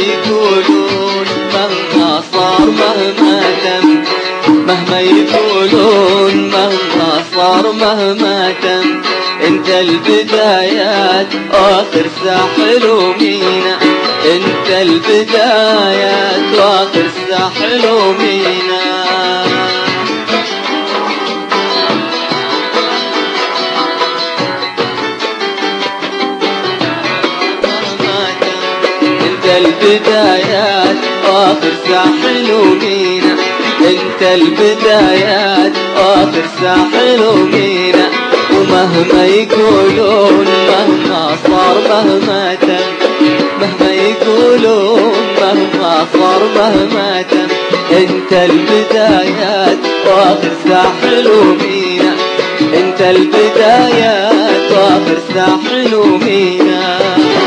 يقولون مهما صار مهما تم، مهما يقولون مهما صار مهما تم، انت البدايات واخر ساحل ومينا، انت البدايات واخر ساحل ومينا. البدايات واخر ساحل ومينا، انت البدايات واخر ساحل ومينا. ومهما يقولون مهما صار مهما تم، مهما يقولون مهما صار مهما تم، انت البدايات واخر ساحل ومينا، انت البدايات واخر ساحل ومينا.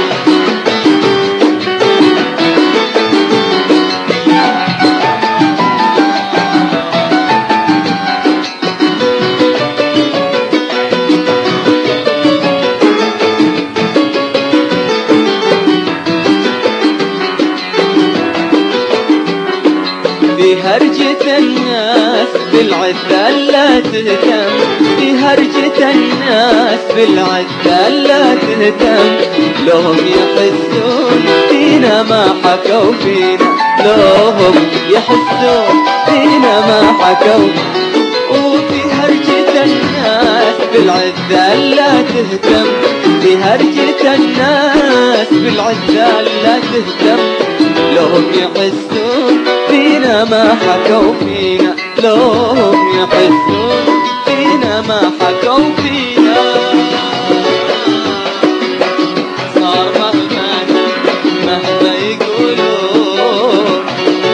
بهرجة الناس بالعدة لا تهتم، بهرجة الناس بالعدة لا تهتم، لهم يحسون فينا ما حكوا فينا، لهم يحسون فينا ما حكوا. وبهرجة الناس بالعدة لا تهتم، بهرجة الناس بالعدة لا تهتم، لهم يحسون فينا ما حكوا فينا، لهم يحسون فينا ما حكوا فينا. صار مهما يقولون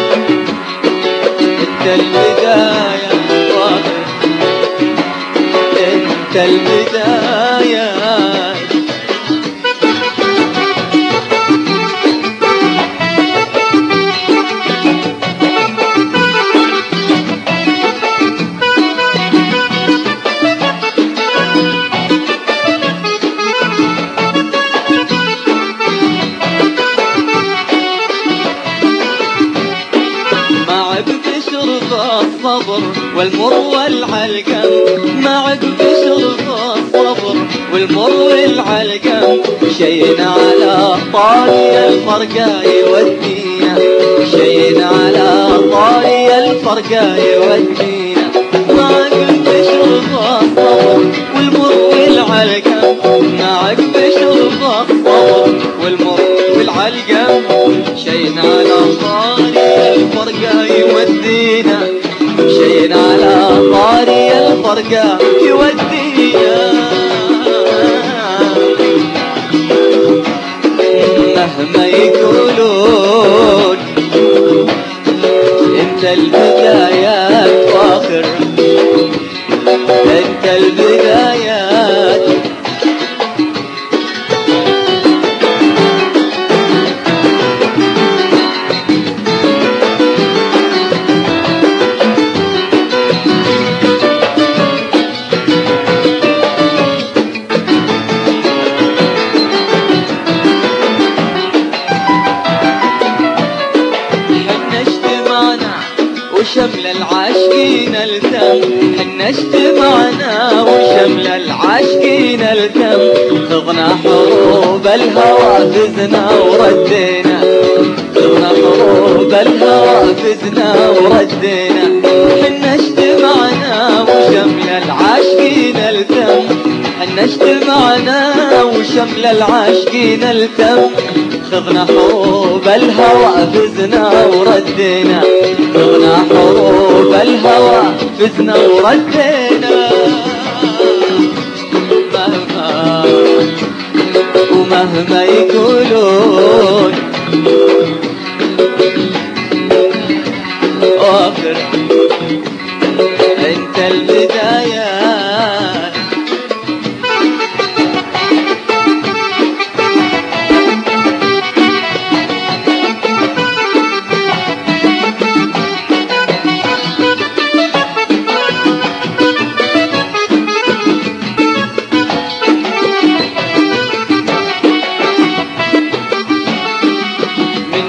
انت البداية واخر، انت البداية. الصبر والمر والعلقم، ما عقب شرط الصبر والمر والعلقم، مشينا على طاري الفرقة يودينا، مشينا على طاري الفرقة يودينا. ما عقب شرط الصبر والمر والعلقم، ما عقب شرط الصبر والمر والعلقم، مشينا على طاري الفرقة يودينا، مشينا على طاري الفرقة يودينا. مهما يقولون انت البدايات واخر، انت البدايات. وشمل العاشقين التم، حنا اجتمعنا وشمل العاشقين التم، خضنا حروب الهوى فزنا وردينا، خضنا حروب الهوى فزنا وردينا. حنا اجتمعنا وشمل العاشقين التم، حنا اجتمعنا وشمل العاشقين التم، خضنا حروب الهوى فزنا وردينا، خضنا حروب الهوى فزنا وردينا. مهما ومهما يقولون آخر انت البدايات.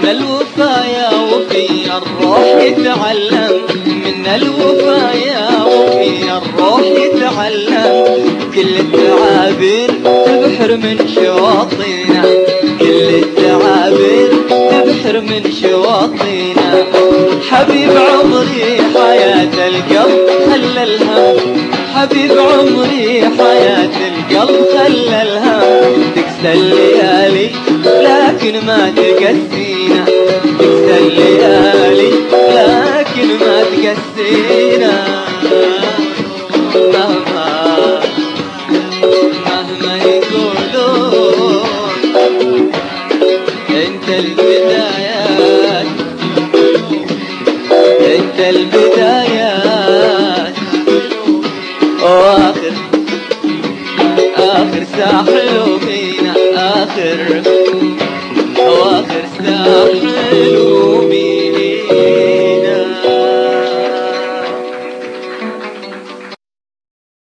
الوفايا وفي الروح يتعلم، من الوفايا وفي الروح يتعلم. كل التعابير تبحر من شواطينا، كل التعابير تبحر من شواطينا. حبيب عمري حياة القلب خلى الهم، حبيب عمري حياة القلب خلى الهم. تقسى الليالي لكن ما تقسينا، تقسى الليالي لكن ما تقسينا. مهما يقولون انت البدايات، انت البدايات واخر ساحل فينا، آخر